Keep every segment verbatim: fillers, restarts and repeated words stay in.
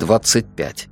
двадцать пять.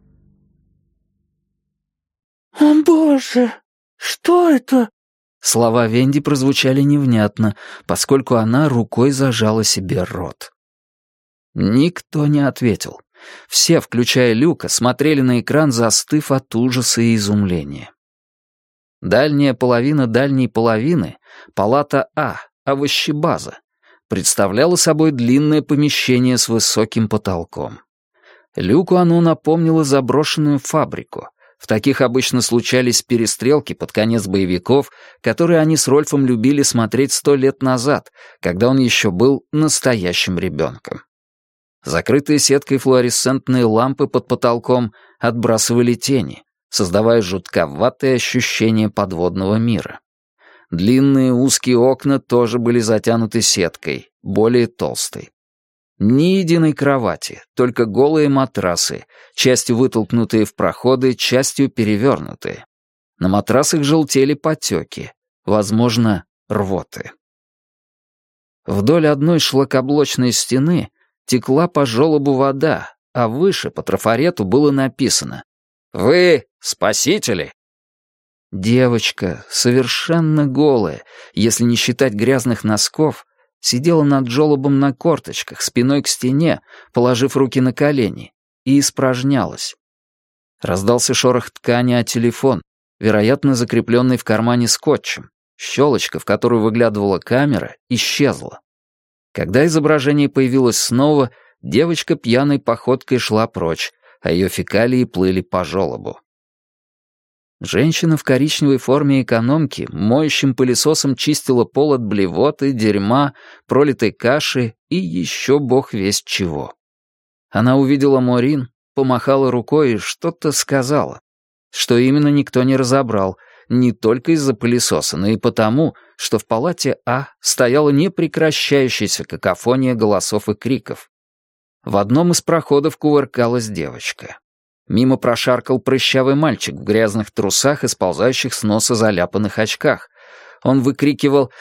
«О, Боже, что это?» Слова Венди прозвучали невнятно, поскольку она рукой зажала себе рот. Никто не ответил. Все, включая Люка, смотрели на экран, застыв от ужаса и изумления. Дальняя половина дальней половины, палата А, овощебаза, представляла собой длинное помещение с высоким потолком. Люку оно напомнило заброшенную фабрику. В таких обычно случались перестрелки под конец боевиков, которые они с Рольфом любили смотреть сто лет назад, когда он еще был настоящим ребенком. Закрытые сеткой флуоресцентные лампы под потолком отбрасывали тени, создавая жутковатое ощущение подводного мира. Длинные узкие окна тоже были затянуты сеткой, более толстой. Ни единой кровати, только голые матрасы, частью вытолкнутые в проходы, частью перевернутые. На матрасах желтели потеки, возможно, рвоты. Вдоль одной шлакоблочной стены текла по желобу вода, а выше по трафарету было написано «Вы спасители!». Девочка, совершенно голая, если не считать грязных носков, сидела над желобом на корточках, спиной к стене, положив руки на колени, и испражнялась. Раздался шорох ткани о телефон, вероятно, закрепленный в кармане скотчем. Щелочка, в которую выглядывала камера, исчезла. Когда изображение появилось снова, девочка пьяной походкой шла прочь, а ее фекалии плыли по желобу. Женщина в коричневой форме экономки моющим пылесосом чистила пол от блевоты, дерьма, пролитой каши и еще бог весть чего. Она увидела Морин, помахала рукой и что-то сказала. Что именно, никто не разобрал, не только из-за пылесоса, но и потому, что в палате А стояла непрекращающаяся какофония голосов и криков. В одном из проходов кувыркалась девочка. Мимо прошаркал прыщавый мальчик в грязных трусах и сползающих с носа заляпанных очках. Он выкрикивал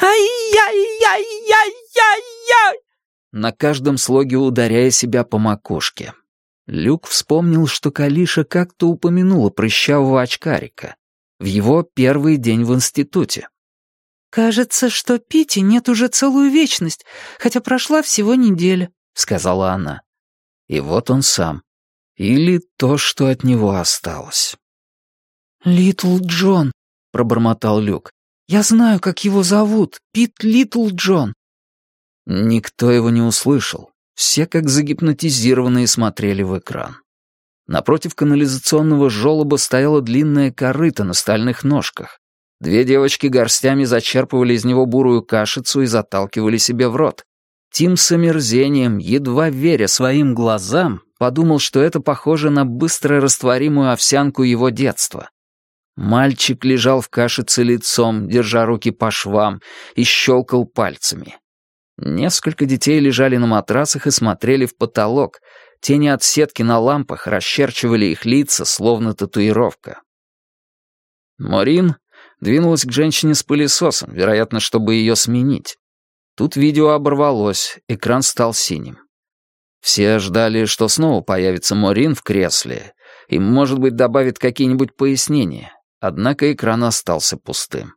«Ай-яй-яй-яй-яй-яй!», на каждом слоге ударяя себя по макушке. Люк вспомнил, что Калиша как-то упомянула прыщавого очкарика в его первый день в институте. «Кажется, что Пити нет уже целую вечность, хотя прошла всего неделя», — сказала она. И вот он сам. Или то, что от него осталось. «Литл Джон», — пробормотал Люк. «Я знаю, как его зовут. Пит Литл Джон». Никто его не услышал. Все, как загипнотизированные, смотрели в экран. Напротив канализационного желоба стояла длинная корыта на стальных ножках. Две девочки горстями зачерпывали из него бурую кашицу и заталкивали себе в рот. Тим с омерзением, едва веря своим глазам, подумал, что это похоже на быстро растворимую овсянку его детства. Мальчик лежал в кашице лицом, держа руки по швам, и щелкал пальцами. Несколько детей лежали на матрасах и смотрели в потолок. Тени от сетки на лампах расчерчивали их лица, словно татуировка. Морин двинулась к женщине с пылесосом, вероятно, чтобы ее сменить. Тут видео оборвалось, экран стал синим. Все ждали, что снова появится Морин в кресле и, может быть, добавит какие-нибудь пояснения, однако экран остался пустым.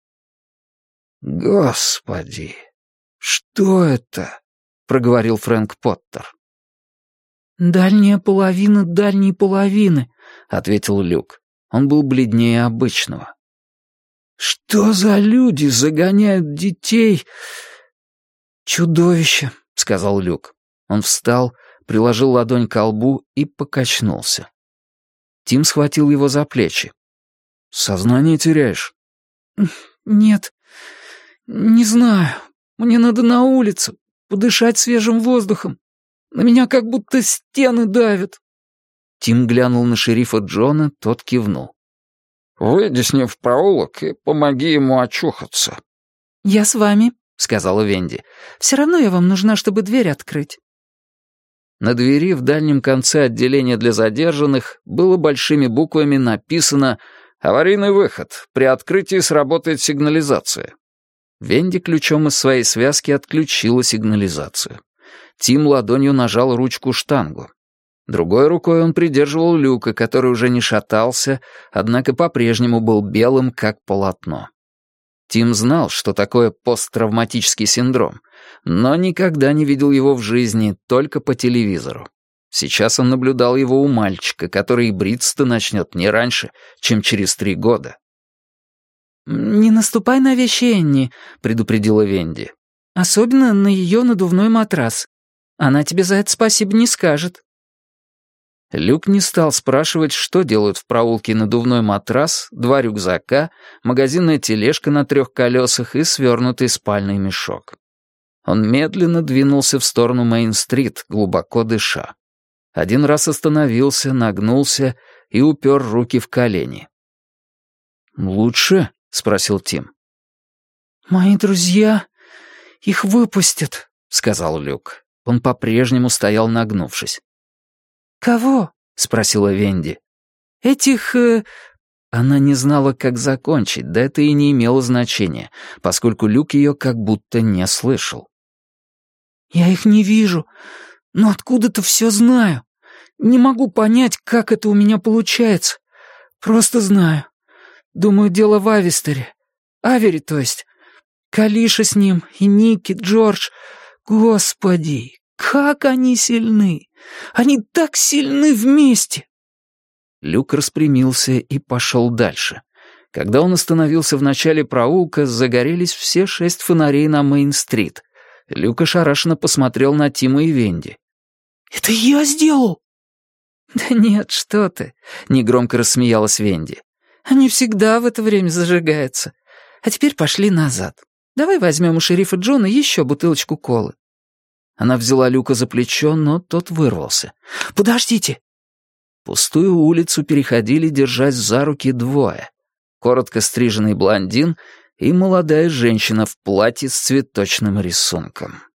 «Господи, что это?» — проговорил Фрэнк Поттер. «Дальняя половина дальней половины», — ответил Люк. Он был бледнее обычного. «Что за люди загоняют детей?» «Чудовище», — сказал Люк. Он встал, приложил ладонь ко лбу и покачнулся. Тим схватил его за плечи. «Сознание теряешь?» «Нет, не знаю. Мне надо на улицу, подышать свежим воздухом. На меня как будто стены давят». Тим глянул на шерифа Джона, тот кивнул. «Выйди с ним в проулок и помоги ему очухаться». «Я с вами», — сказала Венди. «Все равно я вам нужна, чтобы дверь открыть». На двери в дальнем конце отделения для задержанных было большими буквами написано «Аварийный выход. При открытии сработает сигнализация». Венди ключом из своей связки отключила сигнализацию. Тим ладонью нажал ручку-штангу. Другой рукой он придерживал Люка, который уже не шатался, однако по-прежнему был белым, как полотно. Тим знал, что такое посттравматический синдром, но никогда не видел его в жизни, только по телевизору. Сейчас он наблюдал его у мальчика, который бриться-то начнет не раньше, чем через три года. «Не наступай на вещи Энни», — предупредила Венди. «Особенно на ее надувной матрас. Она тебе за это спасибо не скажет». Люк не стал спрашивать, что делают в проулке надувной матрас, два рюкзака, магазинная тележка на трех колесах и свернутый спальный мешок. Он медленно двинулся в сторону Мейн-стрит, глубоко дыша. Один раз остановился, нагнулся и упер руки в колени. «Лучше?» — спросил Тим. «Мои друзья их выпустят», — сказал Люк. Он по-прежнему стоял, нагнувшись. «Кого?» — спросила Венди. «Этих...» э... Она не знала, как закончить, да это и не имело значения, поскольку Люк ее как будто не слышал. «Я их не вижу, но откуда-то все знаю. Не могу понять, как это у меня получается. Просто знаю. Думаю, дело в Авистере. Авере, то есть. Калиша с ним, и Ники, Джордж. Господи, как они сильны! Они так сильны вместе!» Люк распрямился и пошел дальше. Когда он остановился в начале проулка, загорелись все шесть фонарей на Мейн-стрит. Люк ошарашенно посмотрел на Тима и Венди. «Это я сделал!» «Да нет, что ты!» — негромко рассмеялась Венди. «Они всегда в это время зажигаются. А теперь пошли назад. Давай возьмем у шерифа Джона еще бутылочку колы». Она взяла Люка за плечо, но тот вырвался. «Подождите!» Пустую улицу переходили, держась за руки, двое. Коротко стриженный блондин и молодая женщина в платье с цветочным рисунком.